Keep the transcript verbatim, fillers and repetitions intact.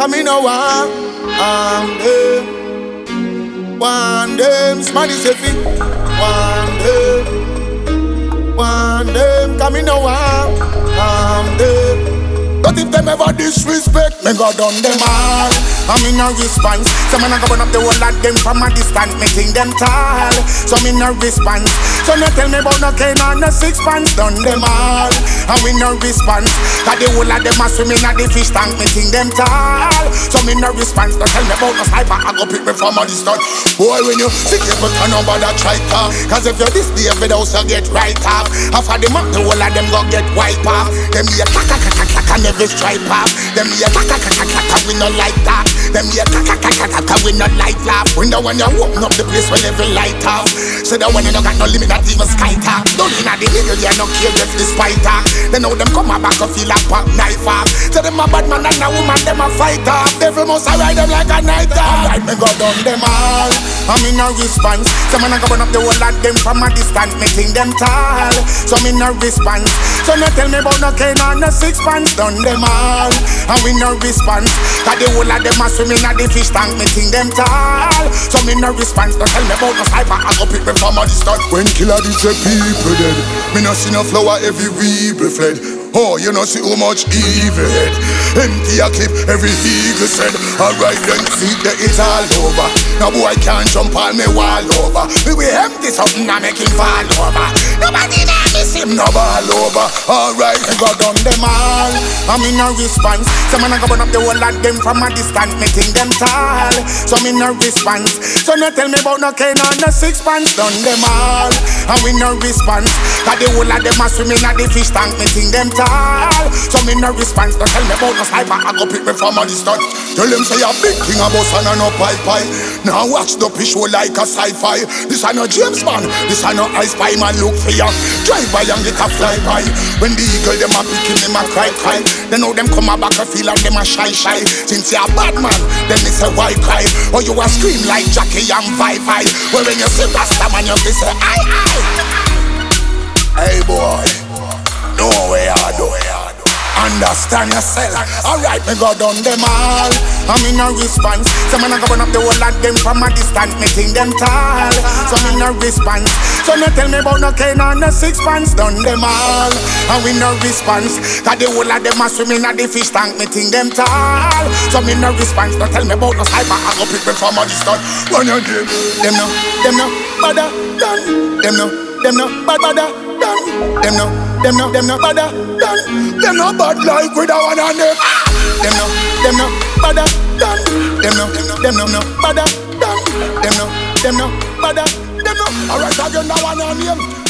Cause me no want um, them. One them, smarty selfie. One them. One them, cause me no want um, them. But if them ever disrespect, me go down them all. I'm in a response. So man I go burn up the whole lot them from a distance. Me think them tall. So me no response. So no tell me about no cane or no six pants. Done them all. I'm in no response. Cause the whole lot them a swimming at the fish tank. Me think them tall. So me no response. No tell me about no sniper. I go pick me from a distance. Boy when you see people turn over that try talk. Cause if you're this day without you get right off. Half of them up the whole of them go get wiped off. Them here kaka kaka kaka never stripe off. Them here kaka kaka kaka we not like that. Them here kaka kaka kaka we not like laugh. When the one you open up the place when every light off. So the one you don't got no limit not even sky top. Don't in the middle you no care if the spite off. They know them come back to feel a pop knife off. So them a bad man and a woman them a fight off. Devil must a ride them like a night off. Alright me go down them all. I'm in a response. So man I go burn up the whole lot them from a distance. Me think them tall. So me no response. So no tell me about no cane or no six pants. Done them all. And we no response. Cause the whole of them a swimming at the fish tank. Me think them tall. So me no response. No tell me about no sniper. I go pick me from a distance. When killer did say people dead, me no see no flower every weeble fled. Oh, you know see how much evil head. Empty a clip, every eagle said. Alright then, see that it's all over. Now boy can't jump on me wall over. We will empty something and make him fall over. Nobody now miss him, no ball over. Alright, I got done them all. I'm in a response. So man I go burn up the whole lot them from a distance. Me think them tall. So me no response. So no tell me about no cane or no six pants. Done them all. And we no response. Cause the whole of them a swimming at the fish tank. Me think them tall. So me no response. No tell me about no sniper. I go pick me from a distance. Tell them say a big king a boss and a no pie pie. Now watch the pitch show like a sci-fi. This a no James Bond. This a no I Spy man look for ya. Drive by and get a fly by. When the eagle them a pick him, them a cry cry. They know them come a back and feel like them a shy shy. Since you a bad man, then me say why cry. Or you a scream like Jackie and Vivi. Well when you see Rasta man you be say aye aye. Hey boy, no way I do. Understand yourself. Alright, me go down them all. I'm in a response. So man I go burn up the whole lot them from a distance. Me think them tall. So I'm in a response. So no tell me about no cane or no six pants. Done them all. And we no response. Cause the whole of them a swimming at the fish tank. Me think them tall. So me no response. No tell me about no sniper. I go pick me from a distance. One of them. Them no, them no, bother, done. Them no, them no, bad, bother, done. Them no, them no, them no, bother, done. Them no bad like with a one on them. Them no, them no, bother, done. Them no, them no, no, bother, done. Them no, them no, bother, them no. Alright again, that one on them.